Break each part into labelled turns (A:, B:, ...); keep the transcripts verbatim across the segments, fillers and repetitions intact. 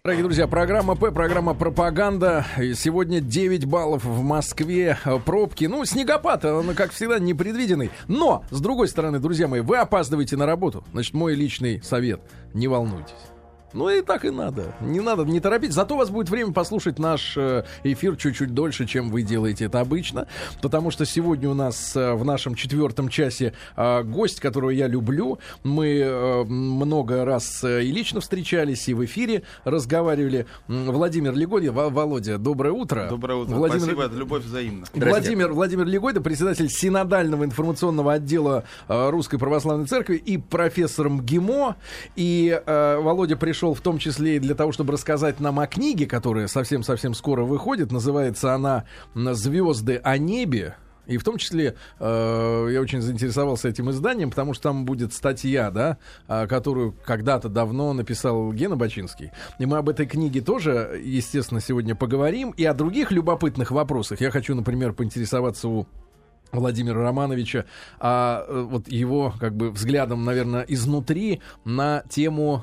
A: Дорогие друзья, программа П, программа «Пропаганда». Сегодня девять баллов в Москве, пробки. Ну, снегопад, он, как всегда, непредвиденный. Но, с другой стороны, друзья мои, вы опаздываете на работу. Значит, мой личный совет: не волнуйтесь. Ну и так и надо. Не надо, не торопитесь. Зато у вас будет время послушать наш эфир чуть-чуть дольше, чем вы делаете это обычно. Потому что сегодня у нас в нашем четвертом часе гость, которого я люблю. Мы много раз и лично встречались, и в эфире разговаривали. Владимир Легойда. Володя, доброе утро.
B: Доброе утро.
A: Владимир...
B: Спасибо, это любовь взаимна.
A: Владимир, Владимир Легойда, председатель Синодального информационного отдела Русской Православной Церкви и профессор МГИМО. И э, Володя пришел в том числе и для того, чтобы рассказать нам о книге, которая совсем-совсем скоро выходит. Называется она «Звезды о небе». И в том числе э, я очень заинтересовался этим изданием, потому что там будет статья, да, э, которую когда-то давно написал Гена Бачинский. И мы об этой книге тоже, естественно, сегодня поговорим. И о других любопытных вопросах. Я хочу, например, поинтересоваться у Владимира Романовича, а вот его как бы взглядом, наверное, изнутри на тему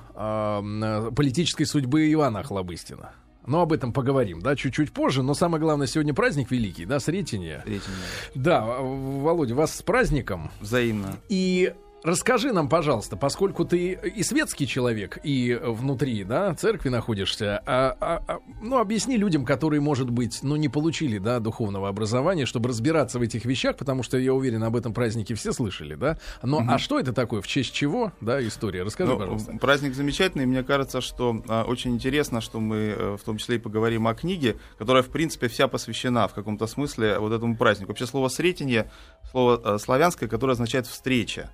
A: а, политической судьбы Иоанна Охлобыстина. Но об этом поговорим, да, чуть-чуть позже. Но самое главное, сегодня праздник великий, да, Сретение.
B: Сретение.
A: Да, Володя, вас с праздником.
B: Взаимно.
A: И расскажи нам, пожалуйста, поскольку ты и светский человек, и внутри, да, церкви находишься, а, а, а, ну, объясни людям, которые, может быть, ну, не получили, да, духовного образования, чтобы разбираться в этих вещах, потому что, я уверен, об этом празднике все слышали, да? Но угу. А что это такое, в честь чего, да, история? Расскажи, ну, пожалуйста.
B: Праздник замечательный, мне кажется, что а, очень интересно, что мы а, в том числе и поговорим о книге, которая, в принципе, вся посвящена в каком-то смысле вот этому празднику. Вообще слово «сретение», слово а, славянское, которое означает «встреча».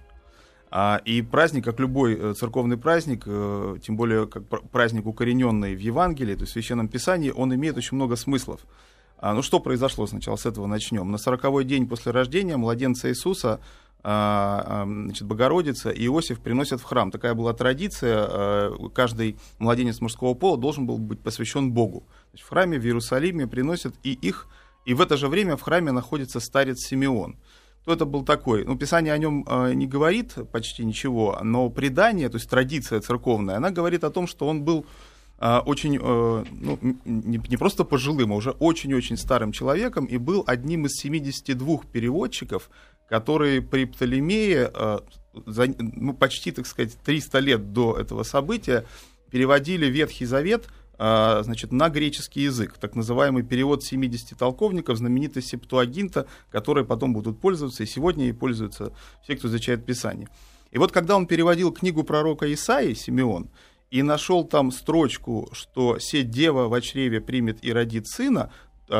B: А, и праздник, как любой церковный праздник, э, тем более как праздник, укорененный в Евангелии, то есть в Священном Писании, он имеет очень много смыслов. А, ну что произошло сначала, с этого начнем. На сороковой день после рождения младенца Иисуса, а, а, значит, Богородица и Иосиф приносят в храм. Такая была традиция, а, каждый младенец мужского пола должен был быть посвящен Богу. Значит, в храме в Иерусалиме приносят и их, и в это же время в храме находится старец Симеон. Кто это был такой? Ну, Писание о нем э, не говорит почти ничего, но предание, то есть традиция церковная, она говорит о том, что он был э, очень, э, ну, не, не просто пожилым, а уже очень-очень старым человеком и был одним из семидесяти двух переводчиков, которые при Птолемее, э, за, ну, почти, так сказать, триста лет до этого события переводили Ветхий Завет, значит, на греческий язык, так называемый перевод семидесяти толковников, знаменитый Септуагинта, которые потом будут пользоваться, и сегодня и пользуются все, кто изучает Писание. И вот когда он переводил книгу пророка Исаии, Симеон, и нашел там строчку, что «се дева во чреве примет и родит сына»,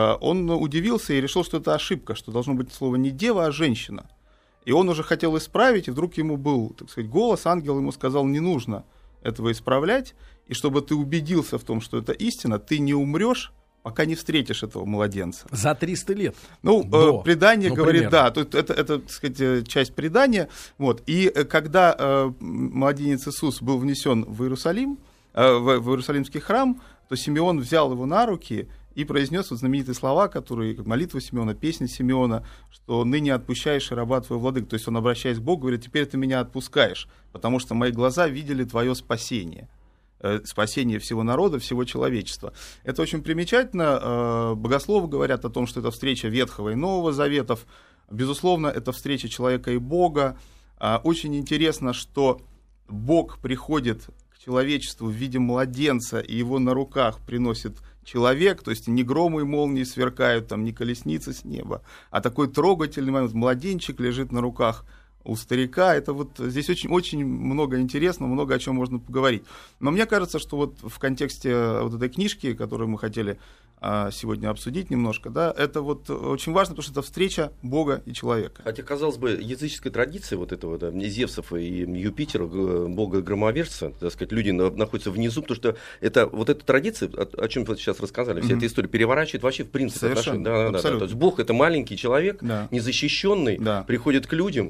B: он удивился и решил, что это ошибка, что должно быть слово не дева, а женщина. И он уже хотел исправить, и вдруг ему был, так сказать, голос, ангел ему сказал: не нужно этого исправлять, и чтобы ты убедился в том, что это истина, ты не умрешь, пока не встретишь этого младенца.
A: За триста лет.
B: Ну,
A: До.
B: э, предание
A: ну,
B: говорит,
A: примерно.
B: да, то есть это, это, так сказать, часть предания. Вот. И когда э, младенец Иисус был внесен в Иерусалим, э, в, в Иерусалимский храм, то Симеон взял его на руки и произнес вот знаменитые слова, которые, как молитва Симеона, песня Симеона, что «ныне отпущаешь и раба твоего владыка». То есть он, обращаясь к Богу, говорит: теперь ты меня отпускаешь, потому что мои глаза видели твое спасение. Спасение всего народа, всего человечества. Это очень примечательно. Богословы говорят о том, что это встреча Ветхого и Нового Заветов. Безусловно, это встреча человека и Бога. Очень интересно, что Бог приходит к человечеству в виде младенца, и его на руках приносит человек, то есть не громы и молнии сверкают, там, не колесницы с неба, а такой трогательный момент. Младенчик лежит на руках у старика. Это вот здесь очень, очень много интересного, много о чем можно поговорить. Но мне кажется, что вот в контексте вот этой книжки, которую мы хотели а, сегодня обсудить немножко, да, это вот очень важно, потому что это встреча Бога и человека.
C: Хотя, казалось бы, языческая традиция вот этого, да, Зевсов и Юпитера, бога-громовержца, так сказать, люди находятся внизу, потому что это, вот эта традиция, о, о чем вы сейчас рассказали, вся mm-hmm. эта история переворачивает вообще в принципе отношения. Да, да, да, да. То есть Бог — это маленький человек, да. незащищенный, да. приходит к людям, и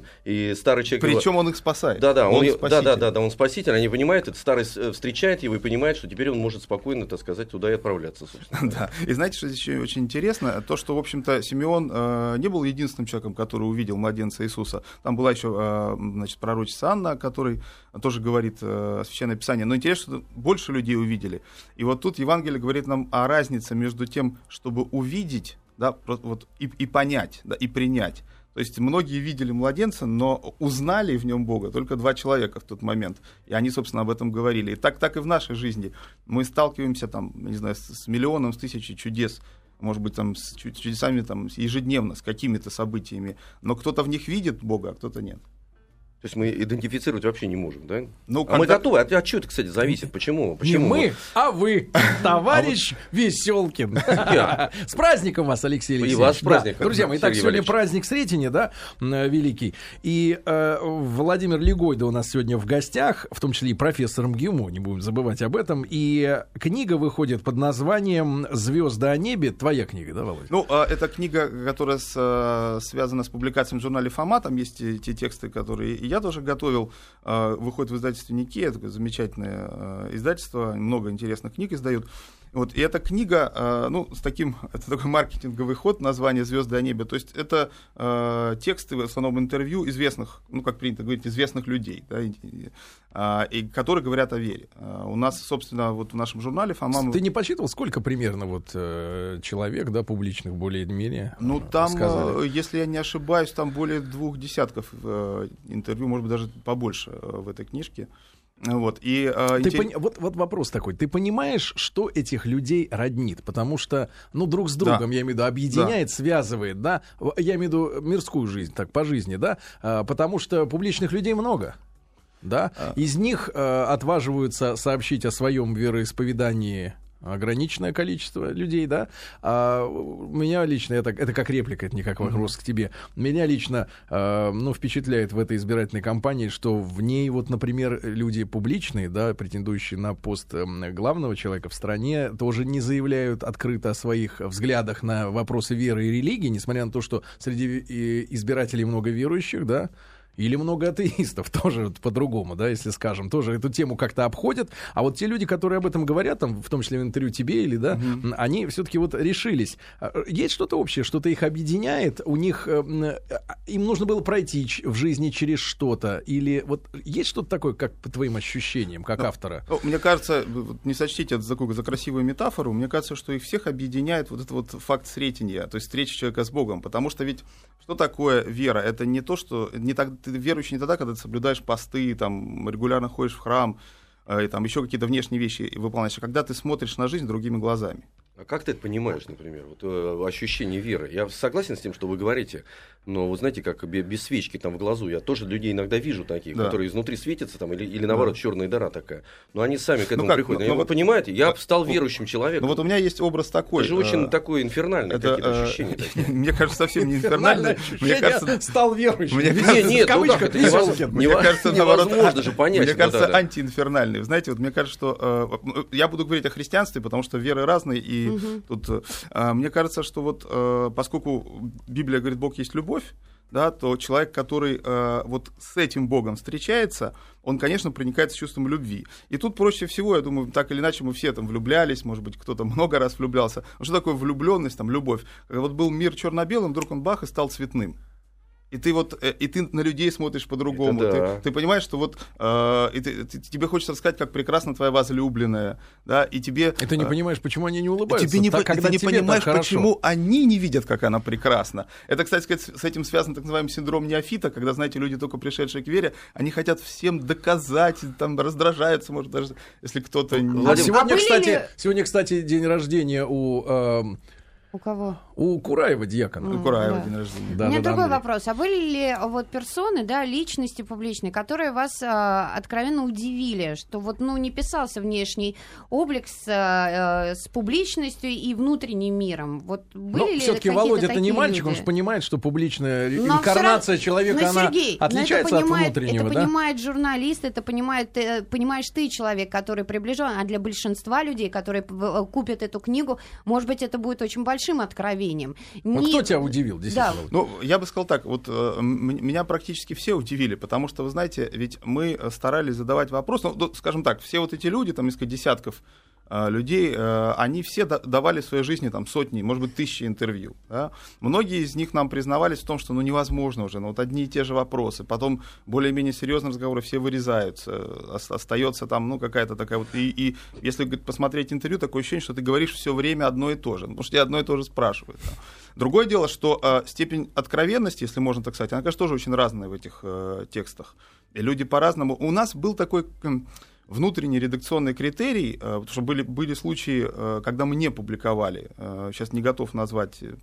C: и старый человек...
B: Причем
C: его...
B: он их спасает.
C: Да, да, он,
B: он
C: да, да, да, да, он спаситель, они понимают, этот старый встречает его и понимает, что теперь он может спокойно, так сказать, туда и отправляться, собственно.
B: Да, и знаете, что здесь еще очень интересно? То, что, в общем-то, Симеон э, не был единственным человеком, который увидел младенца Иисуса. Там была еще, э, значит, пророчица Анна, о которой тоже говорит э, Священное Писание. Но интересно, что больше людей увидели. И вот тут Евангелие говорит нам о разнице между тем, чтобы увидеть, да, вот, и, и понять, да, и принять. То есть многие видели младенца, но узнали в нем Бога только два человека в тот момент. И они, собственно, об этом говорили. И так, так и в нашей жизни. Мы сталкиваемся там, не знаю, с, с миллионом, с тысячей чудес, может быть, там, с чудесами там, ежедневно, с какими-то событиями. Но кто-то в них видит Бога, а кто-то нет.
C: То есть мы идентифицировать вообще не можем, да?
B: Ну,
C: а
B: когда...
C: мы готовы. От, от чего это, кстати, зависит? Почему? Почему?
A: Не мы, а вы, товарищ Веселкин. С праздником вас, Алексей Алексеевич.
C: И вас с праздником.
A: Друзья мои, итак, сегодня праздник Сретения, да, великий. И Владимир Легойда у нас сегодня в гостях, в том числе и профессор МГИМО, не будем забывать об этом. И книга выходит под названием «Звезды о небе». Твоя книга, да, Володя?
B: Ну, это книга, которая связана с публикацией в журнале «Фома». Там есть те тексты, которые я тоже готовил, выходит в издательстве Никея, такое замечательное издательство, много интересных книг издают. Вот, и эта книга, ну, с таким, это такой маркетинговый ход, название «Звезды о небе», то есть это э, тексты, в основном интервью известных, ну, как принято говорить, известных людей, да, и, и, которые говорят о вере. У нас, собственно, вот в нашем журнале «Фома».
A: Ты не посчитывал, сколько примерно вот э, человек, да, публичных более-менее?
B: Ну, там,
A: сказали?
B: Если я не ошибаюсь, там более двух десятков э, интервью, может быть, даже побольше э, в этой книжке. Вот, и, э,
A: ты
B: интерес...
A: пони... вот, вот вопрос такой. Ты понимаешь, что этих людей роднит? Потому что, ну, друг с другом, да. я имею в виду, объединяет, да. связывает, да? Я имею в виду мирскую жизнь, так, по жизни, да? А, потому что публичных людей много, да? А... Из них а, отваживаются сообщить о своем вероисповедании ограниченное количество людей, да. А меня лично, это, это как реплика, это не как вопрос mm-hmm. к тебе. Меня лично, э, ну, впечатляет в этой избирательной кампании, что в ней, вот, например, люди публичные, да, претендующие на пост главного человека в стране, тоже не заявляют открыто о своих взглядах на вопросы веры и религии, несмотря на то, что среди избирателей много верующих, да. Или много атеистов, тоже по-другому, да, если скажем, тоже эту тему как-то обходят. А вот те люди, которые об этом говорят, там, в том числе в интервью тебе или, да, mm-hmm. они все-таки вот решились. Есть что-то общее, что-то их объединяет, у них, э, им нужно было пройти в жизни через что-то, или вот есть что-то такое, как по твоим ощущениям, как
B: ну,
A: автора?
B: Ну, мне кажется, не сочтите это за, за красивую метафору, мне кажется, что их всех объединяет вот этот вот факт сретения, то есть встречи человека с Богом, потому что ведь что такое вера? Это не то, что не так, ты верующий не тогда, когда ты соблюдаешь посты, там, регулярно ходишь в храм, э, и там еще какие-то внешние вещи выполняешь, а когда ты смотришь на жизнь другими глазами.
C: А как ты это понимаешь, например, вот, э, ощущение веры? Я согласен с тем, что вы говорите, но вы знаете, как без свечки там в глазу, я тоже людей иногда вижу таких, да. которые изнутри светятся, там, или, или наоборот, да. черная дыра такая, но они сами к этому ну приходят. Ну, ну, вы вот, понимаете, я вот, стал верующим человеком.
B: Ну вот у меня есть образ такой.
C: Это же очень а, такой инфернальный,
B: это,
C: какие-то
B: а,
C: ощущения.
B: Мне кажется, совсем не инфернальный.
A: Мне кажется, стал верующим.
B: Мне кажется,
C: нет, невозможно же понять.
B: Мне кажется, антиинфернальный. Знаете, вот мне кажется, что я буду говорить о христианстве, потому что веры разные, и тут мне кажется, что вот поскольку Библия говорит, Бог есть любовь, да, то человек, который э, вот с этим Богом встречается, он, конечно, проникает с чувством любви. И тут проще всего, я думаю, так или иначе мы все там влюблялись, может быть, кто-то много раз влюблялся. Ну, что такое влюбленность, там, любовь? Вот был мир черно-белым, вдруг он бах и стал цветным. И ты вот, и ты на людей смотришь по-другому.
C: Да.
B: Ты, ты понимаешь, что вот э, и ты, ты, тебе хочется рассказать, как прекрасна твоя возлюбленная, да, и тебе...
A: И ты не понимаешь, почему они не улыбаются.
B: Тебе не,
A: так,
B: ты не понимаешь, почему они не видят, как она прекрасна. Это, кстати сказать, с этим связан так называемый синдром неофита, когда, знаете, люди, только пришедшие к вере, они хотят всем доказать, там, раздражаются, может, даже если кто-то...
A: А
B: не...
A: сегодня,
D: а
A: кстати,
D: ли...
A: сегодня, кстати, день рождения у... Э,
D: У кого?
A: У Кураева дьякона.
B: У Кураева
D: да.
B: день рождения.
D: Да, У меня
A: да,
D: другой
A: да,
D: вопрос. А были ли вот персоны, да, личности публичные, которые вас а, откровенно удивили, что вот, ну, не писался внешний облик с, а, с публичностью и внутренним миром? Вот были
A: но
D: ли
A: все-таки Володя это не мальчик,
D: люди?
A: Он же понимает, что публичная
D: но
A: инкарнация
D: равно...
A: человека,
D: но,
A: она
D: Сергей,
A: отличается
D: это понимает,
A: от внутреннего,
D: это
A: да?
D: понимает журналист, это понимает, ты, понимаешь ты, человек, который приближен, а для большинства людей, которые купят эту книгу, может быть, это будет очень большим откровением. удивлением.
A: Вот
D: Не...
A: кто тебя удивил, действительно?
D: Да.
B: Ну, я бы сказал так, вот э, м- меня практически все удивили, потому что, вы знаете, ведь мы старались задавать вопрос, ну, скажем так, все вот эти люди, там несколько десятков э, людей, э, они все да- давали в своей жизни там сотни, может быть, тысячи интервью. Да? Многие из них нам признавались в том, что ну невозможно уже, ну вот одни и те же вопросы, потом более-менее серьезные разговоры все вырезаются, о- остается там, ну, какая-то такая вот, и, и если говорит, посмотреть интервью, такое ощущение, что ты говоришь все время одно и то же, потому что тебя одно и то же спрашивают. Да? Другое дело, что э, степень откровенности, если можно так сказать, она, конечно, тоже очень разная в этих э, текстах. И люди по-разному. У нас был такой э, внутренний редакционный критерий, э, потому что были, были случаи, э, когда мы не публиковали. Э, сейчас не готов назвать